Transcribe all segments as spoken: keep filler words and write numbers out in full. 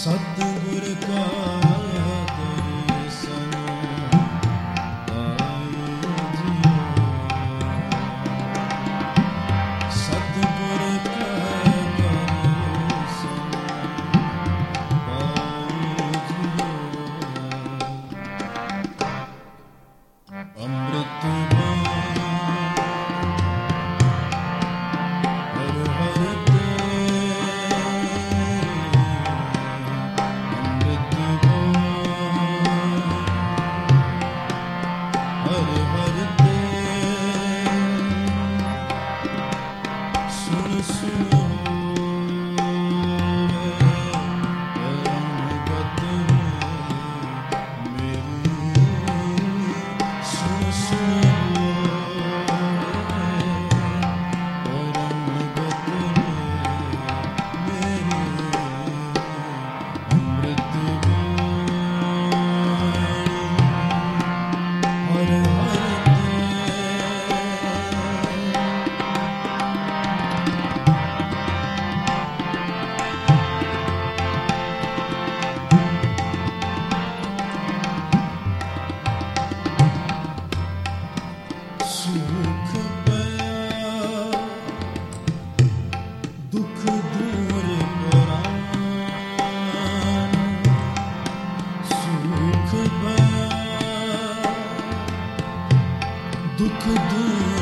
सतगुर का दर्शन पाए जियो, सतगुर का दर्शन पाए जियो। अमृत दुख दूर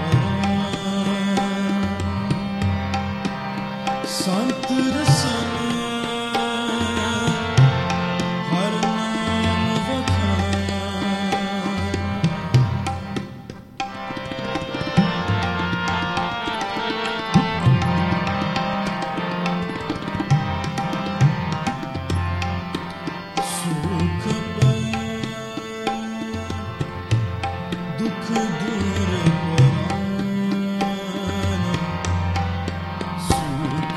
संत रसन हर नाम वखान, सुख दुख दूर परान, सुख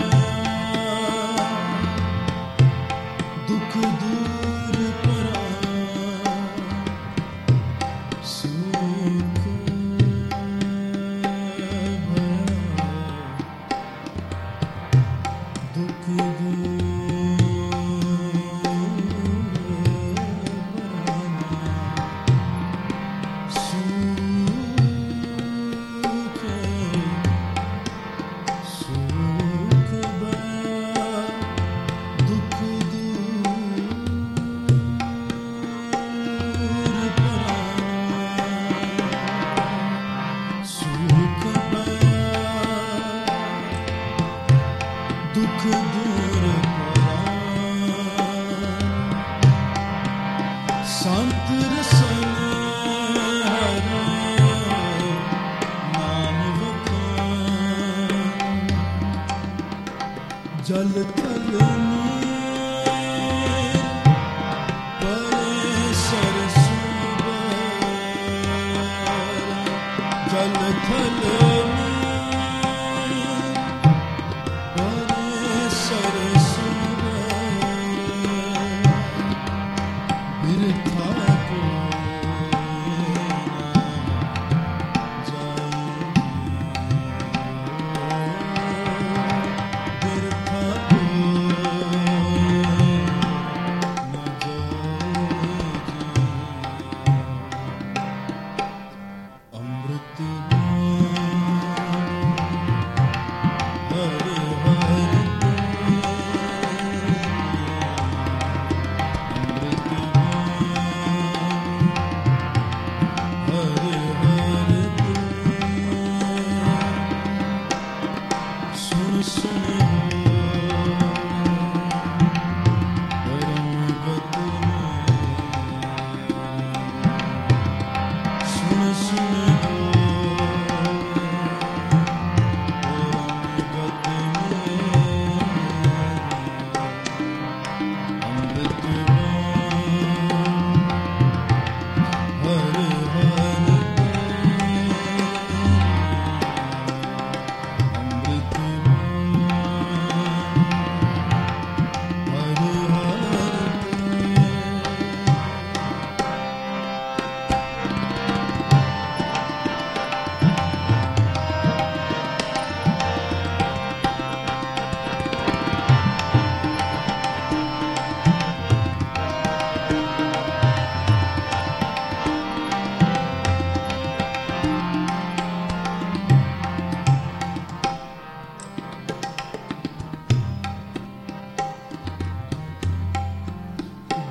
दुख दूर परान, सुख दुख दूर दुख दूर परान, संत रसन हर नाम वखान, जल थल नीर परे सरसुबर, जल थल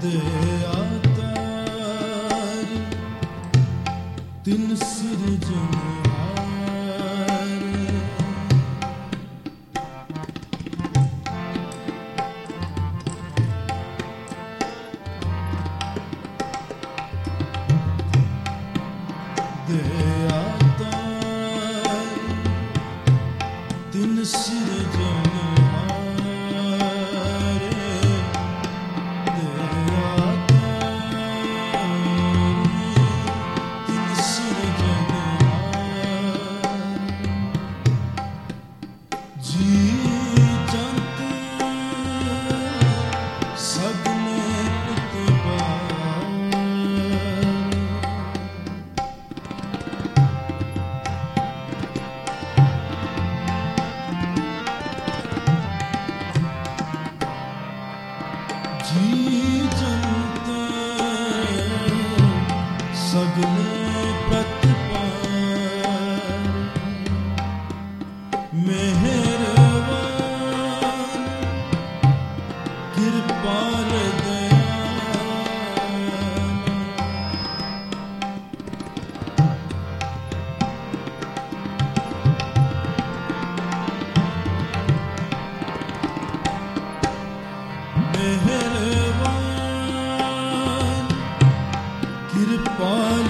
तिन सिरजनहार दयातार तिन सिरजनहार सगले प्रतिपाल मेहरबान कृपाल दयाल मेहरबान कृपाल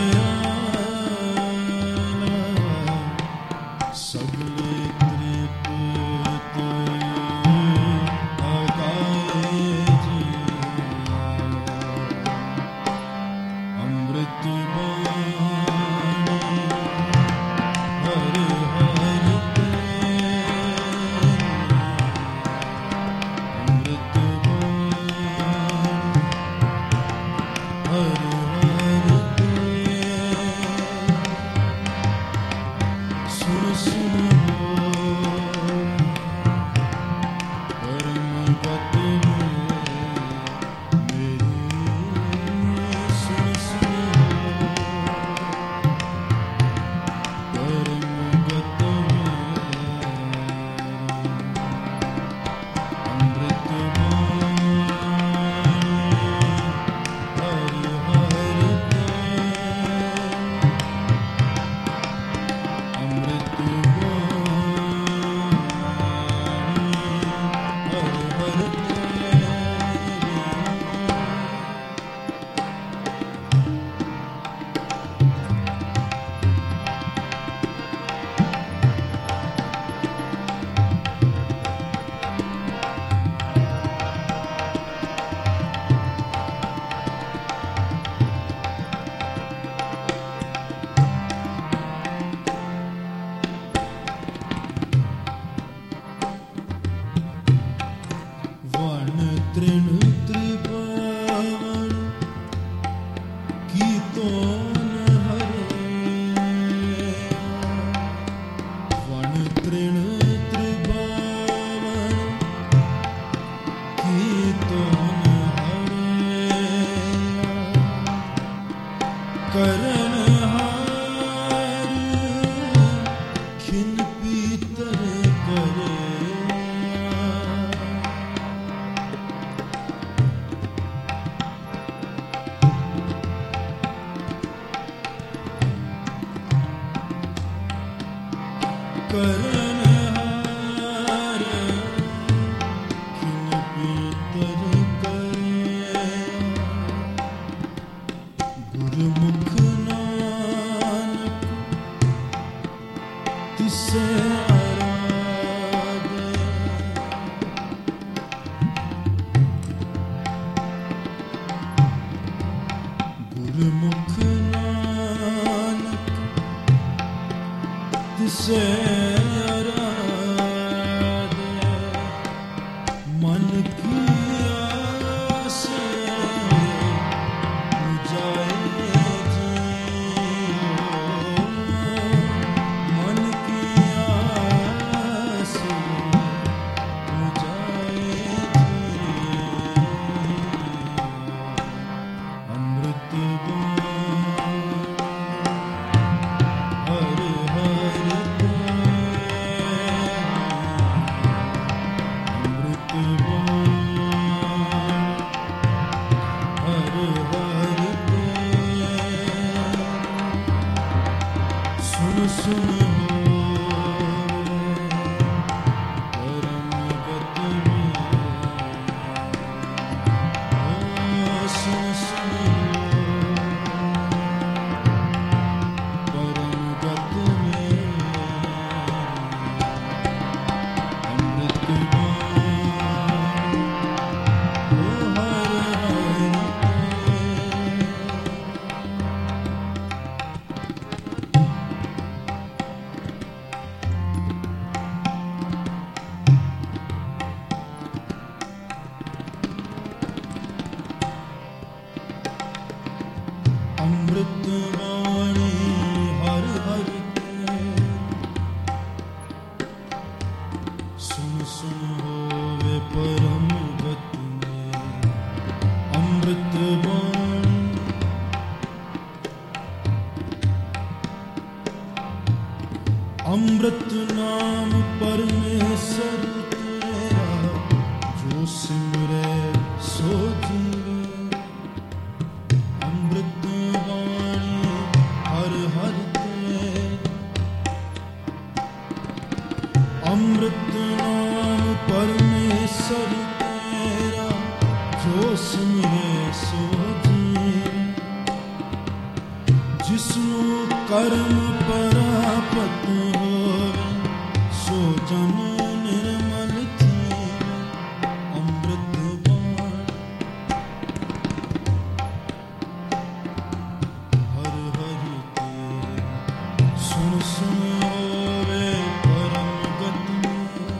तृण त्रिभुवन कीर्तन हरे वन तृण त्रिभुवन कीर्तन हरे करण हार खिन पीतर करे करणहार खिन पीतर करे गुरुमुख नानक तिसे आराधे गुरुमुख नानक तिसे मन की आस बुझाए जियो मन की आस बुझाए जियो अमृत हर हर अमृत सुन सुन होवे परम गति में अमृत बाणी। अमृत नाम परमेश्वर तेरा, जो सिमरे सो जीवे। अमृत वाणी हर हर ते, अमृत नाम परमेश्वर तेरा, जो सिमरे सो जीवे। जिसनु कर्म परापत होवे, सो जन निर्मल जीवे। अमृत बाणी हर हर ते, सुन सुन होवे परम गति में।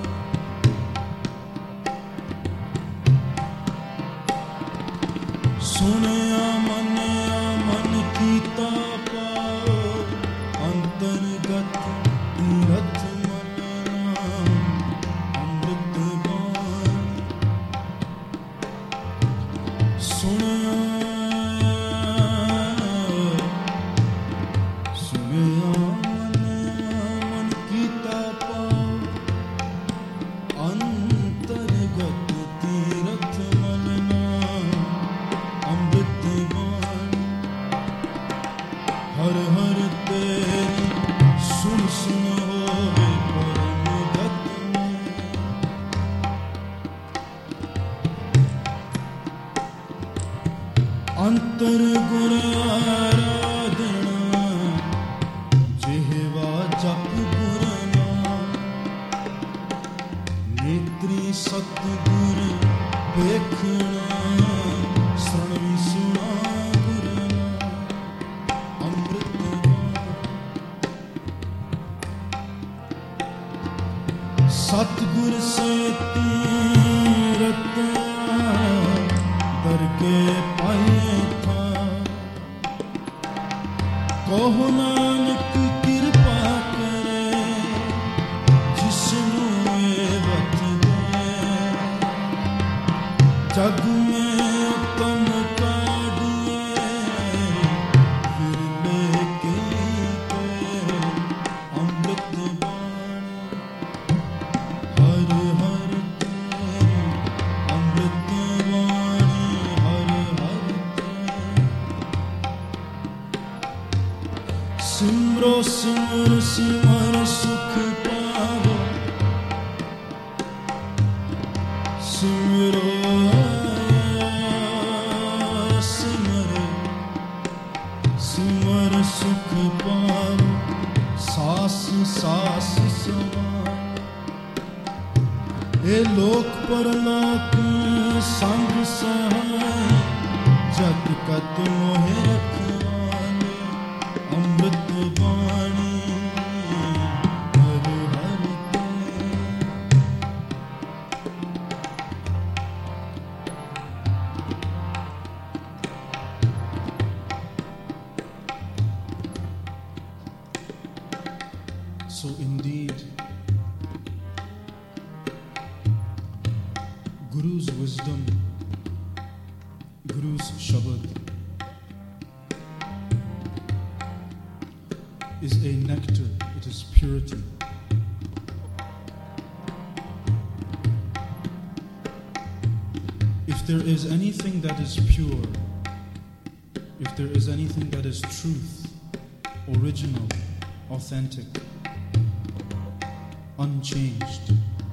सुनया मनया मन कीता पाओ, अंतर्गत तीरथ मनना। अमृत बाणी सुनया सुनया मनया मन कीता पाओ, अंतर्गत तीरथ मनना। अमृत बाणी हर हर तेरी, सुन सुन होवे परम गति में। अंतर गुण आराधना, जिह्वा जप गुर नाम। नेत्री सतगुर देखना, श्रवण सुना गुर नाम। अमृत सतगुर से तीरथ, दर के पाए था। कहो नानक कृपा करे, जिसनु एवत दे। जग में उत्तम काढ़िए, फिर लेके गए। अमृत बाणी हर हर तेरी। अमृत वाणी हर हर तेरी। सिमरो सिमर सिमर सुख पावो, सिमरो सिमर सिमर सुख पावो। सास सास समान, ए लोक परलोक संग सहाय। जग कत मोहे रखवाले, अमृत बाणी हर हर ते। So indeed, Guru's wisdom, Guru's Shabad is a nectar, it is purity. If there is anything that is pure, if there is anything that is truth, original, authentic, unchanged,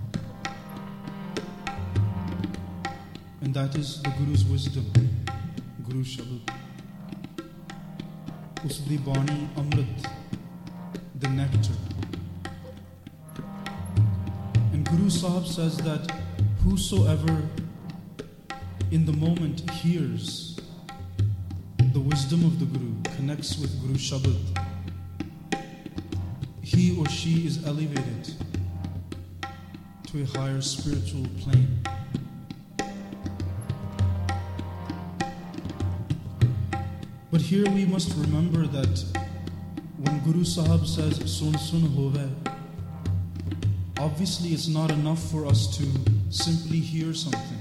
and that is the Guru's wisdom, Guru Shabad. Usdi Bani Amrit, the nectar. And Guru Sahib says that whosoever in the moment hears the wisdom of the Guru, connects with Guru Shabad, he or she is elevated to a higher spiritual plane. But here we must remember that when Guru Sahib says, Sun Sun Hove, obviously it's not enough for us to simply hear something.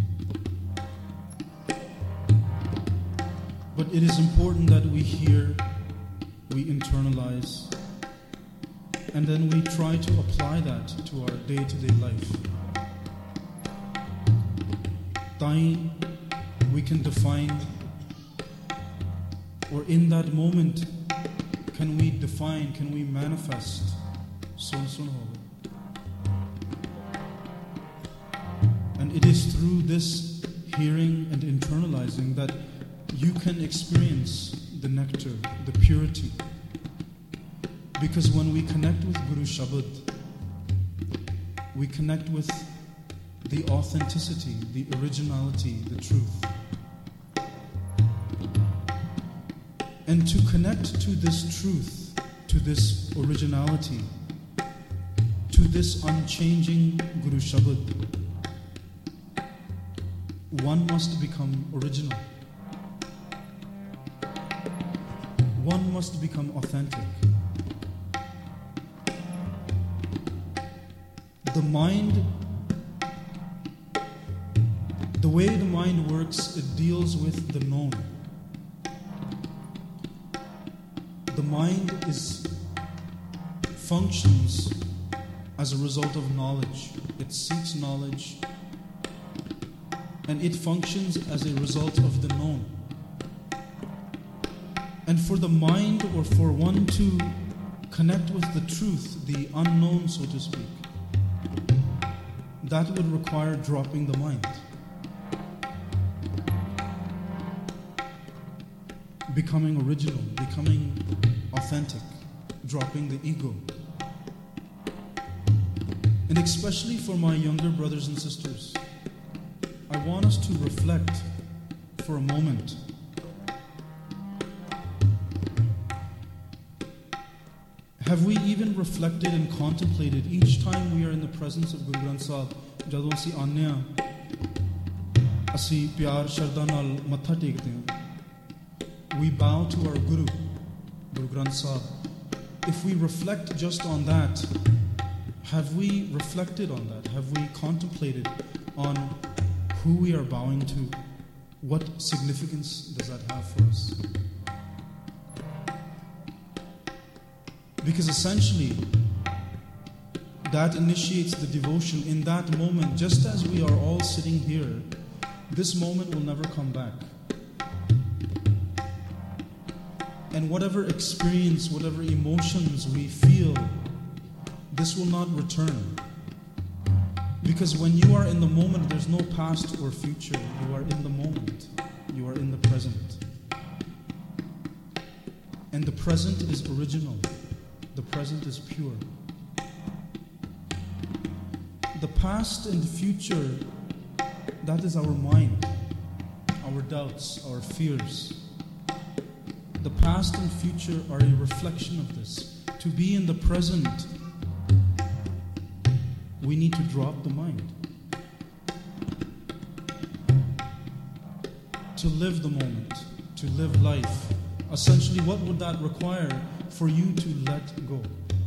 But it is important that we hear, we internalize, and then we try to apply that to our day-to-day life. Then we can define, or in that moment, can we define, can we manifest Sun Sun Hobe. And it is through this hearing and internalizing that you can experience the nectar, the purity. Because when we connect with Guru Shabad, we connect with the authenticity, the originality, the truth. And to connect to this truth, to this originality, to this unchanging Guru Shabad, one must become original. One must become authentic. The mind, the way the mind works, it deals with the known. The mind is functions as a result of knowledge. It seeks knowledge, and it functions as a result of the known. And for the mind, or for one to connect with the truth, the unknown, so to speak, that would require dropping the mind. Becoming original, becoming authentic, dropping the ego. And especially for my younger brothers and sisters, I want us to reflect for a moment. Have we even reflected and contemplated each time we are in the presence of Guru Granth Sahib? Jadon ਅਸੀਂ ਆਉਂਦੇ ਹਾਂ, ਅਸੀਂ ਪਿਆਰ ਸ਼ਰਧਾ ਨਾਲ ਮੱਥਾ ਟੇਕਦੇ ਹਾਂ. We bow to our Guru, Guru Granth Sahib. If we reflect just on that, have we reflected on that? Have we contemplated on who we are bowing to? What significance does that have for us? Because essentially, that initiates the devotion in that moment. Just as we are all sitting here, this moment will never come back. And whatever experience, whatever emotions we feel, this will not return. Because when you are in the moment, there's no past or future. You are in the moment. You are in the present. And the present is original. The present is pure. The past and future, that is our mind, our doubts, our fears. The past and future are a reflection of this. To be in the present, we need to drop the mind. To live the moment, to live life. Essentially, what would that require? For you to let go.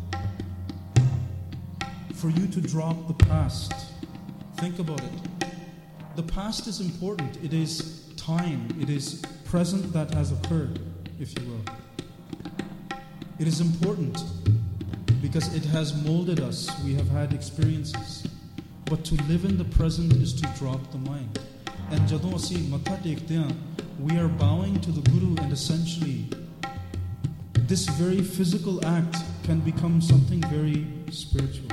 For you to drop the past. Think about it. The past is important. It is time. It is present that has occurred, if you will. It is important because it has molded us. We have had experiences. But to live in the present is to drop the mind. And jadon assi matha tekte hain, we are bowing to the Guru, and essentially this very physical act can become something very spiritual.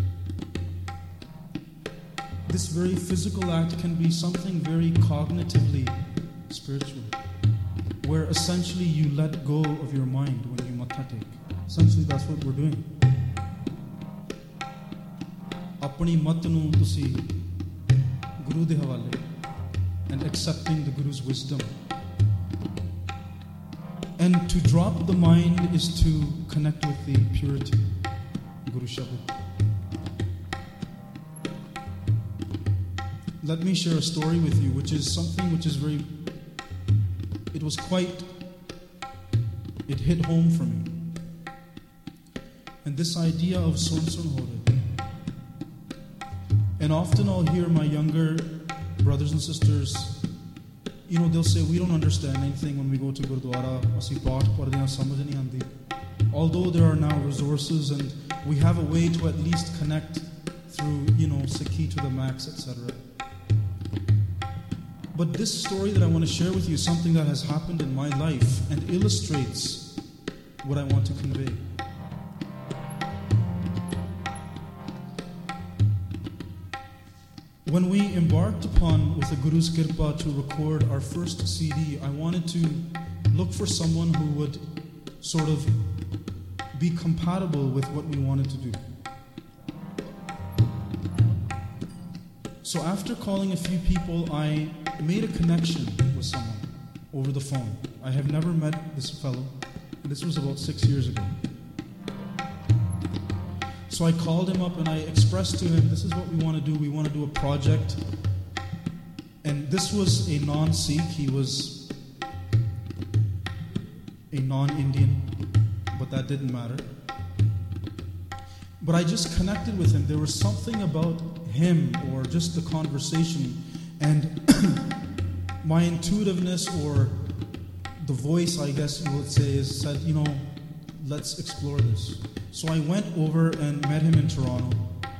This very physical act can be something very cognitively spiritual, where essentially you let go of your mind when you matha take. Essentially, that's what we're doing. Apni mat nu tusi Guru de hawale, and accepting the Guru's wisdom. And to drop the mind is to connect with the purity, Guru Shabad. Let me share a story with you, which is something which is very, it was quite, it hit home for me. And this idea of Sun Sun Hobe, And often I'll hear my younger brothers and sisters, you know, they'll say, we don't understand anything when we go to Gurdwara, ਅਸੀਂ ਪਾਠ ਪੜ੍ਹਦੇ ਹਾਂ, ਸਮਝ ਨਹੀਂ ਆਉਂਦੀ. Although there are now resources and we have a way to at least connect through, you know, Sikhi to the max, et cetera. But this story that I want to share with you is something that has happened in my life and illustrates what I want to convey. When we embarked upon, with the Guru's Kirpa, to record our first C D, I wanted to look for someone who would sort of be compatible with what we wanted to do. So after calling a few people, I made a connection with someone over the phone. I have never met this fellow. This was about six years ago. So I called him up and I expressed to him, this is what we want to do. We want to do a project. And this was a non-Sikh. He was a non-Indian, but that didn't matter. But I just connected with him. There was something about him or just the conversation and my intuitiveness or the voice, I guess you would say, is said, you know, let's explore this. So I went over and met him in Toronto.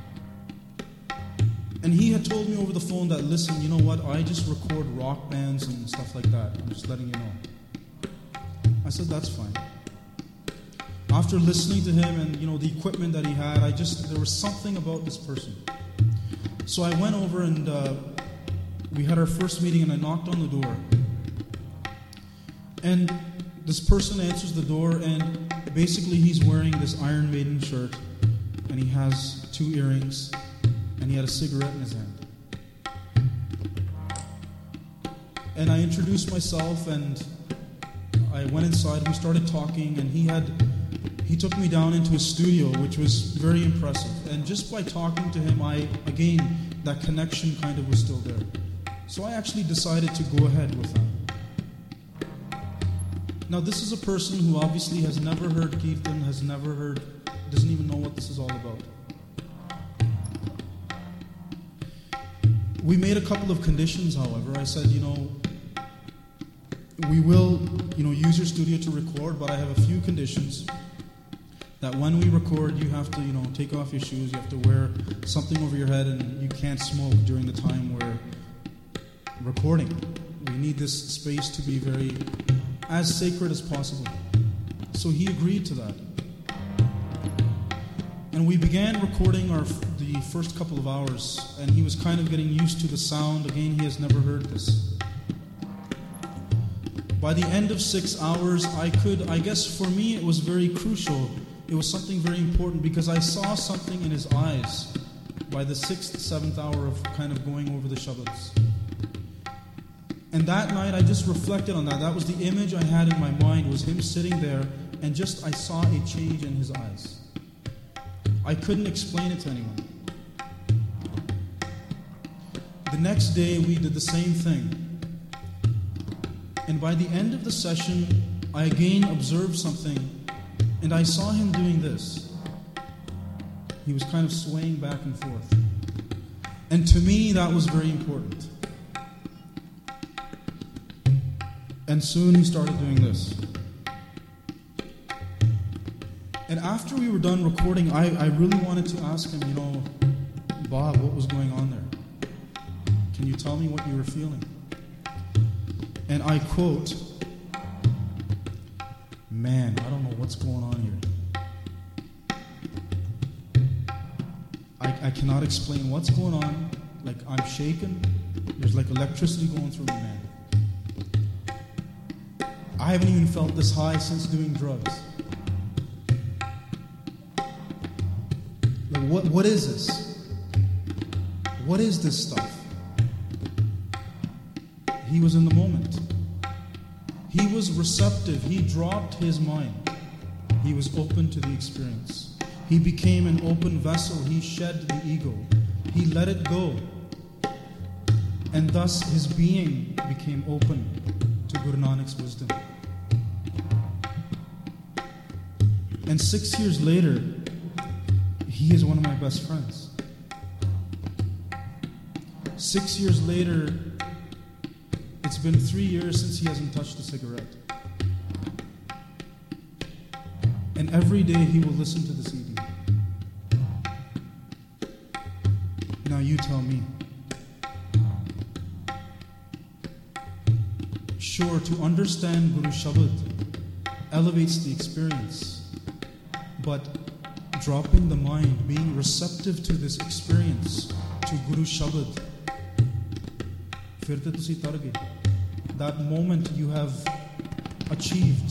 And he had told me over the phone that, listen, you know what, I just record rock bands and stuff like that. I'm just letting you know. I said, that's fine. After listening to him and, you know, the equipment that he had, I just, there was something about this person. So I went over and uh, we had our first meeting and I knocked on the door. And this person answers the door and basically he's wearing this Iron Maiden shirt and he has two earrings and he had a cigarette in his hand. And I introduced myself and I went inside, we started talking and he had, he took me down into his studio, which was very impressive. And just by talking to him, I, again, that connection kind of was still there. So I actually decided to go ahead with that. Now, this is a person who obviously has never heard Kirtan, has never heard, doesn't even know what this is all about. We made a couple of conditions, however. I said, you know, we will, you know, use your studio to record, but I have a few conditions. That when we record, you have to, you know, take off your shoes, you have to wear something over your head, and you can't smoke during the time we're recording. We need this space to be very as sacred as possible. So he agreed to that. And we began recording our the first couple of hours, and he was kind of getting used to the sound. Again, he has never heard this. By the end of six hours, I could, I guess for me it was very crucial. It was something very important because I saw something in his eyes by the sixth, seventh hour of kind of going over the Shabads. And that night I just reflected on that. That was the image I had in my mind, was him sitting there, and just I saw a change in his eyes. I couldn't explain it to anyone. The next day we did the same thing. And by the end of the session, I again observed something, and I saw him doing this. He was kind of swaying back and forth. And to me, that was very important. And soon he started doing this. And after we were done recording, I, I really wanted to ask him, you know, Bob, what was going on there? Can you tell me what you were feeling? And I quote, man, I don't know what's going on here. I, I cannot explain what's going on. Like, I'm shaking. There's like electricity going through me, man. I haven't even felt this high since doing drugs. Like, what, what is this? What is this stuff? He was in the moment. He was receptive. He dropped his mind. He was open to the experience. He became an open vessel. He shed the ego. He let it go. And thus his being became open to Guru Nanak's wisdom. And six years later, he is one of my best friends. Six years later, it's been three years since he hasn't touched a cigarette. And every day he will listen to the C D. Now you tell me. Sure, to understand Guru Shabad elevates the experience, but dropping the mind, being receptive to this experience, to Guru Shabad, fir te tusi tar gaye. That moment you have achieved.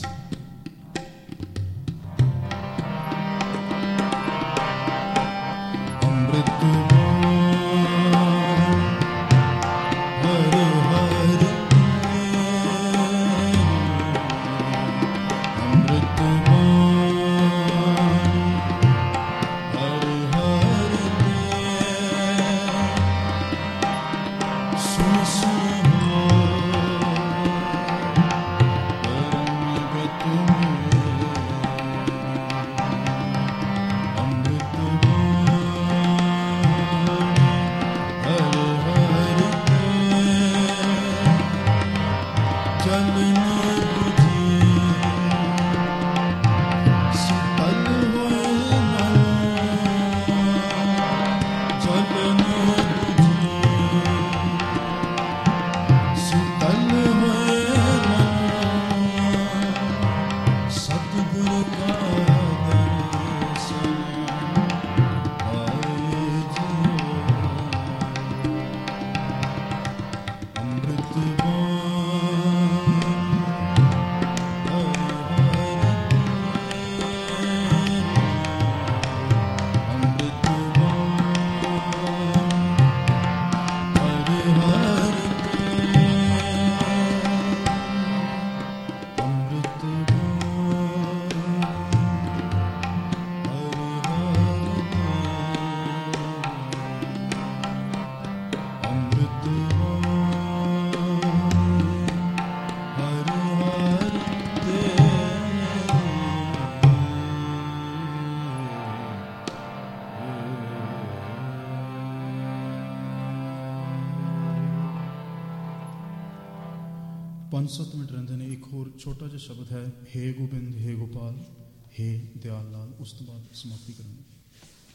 ਪੰਜ ਸੱਤ minute ਰਹਿੰਦੇ ਨੇ। ਇੱਕ ਹੋਰ ਛੋਟਾ ਜਿਹਾ ਸ਼ਬਦ ਹੈ, ਹੇ ਗੋਬਿੰਦ, ਹੇ ਗੋਪਾਲ, ਹੇ ਦਿਆਲ ਲਾਲ। ਉਸ ਤੋਂ ਬਾਅਦ ਸਮਾਪਤੀ ਕਰਾਂਗੇ।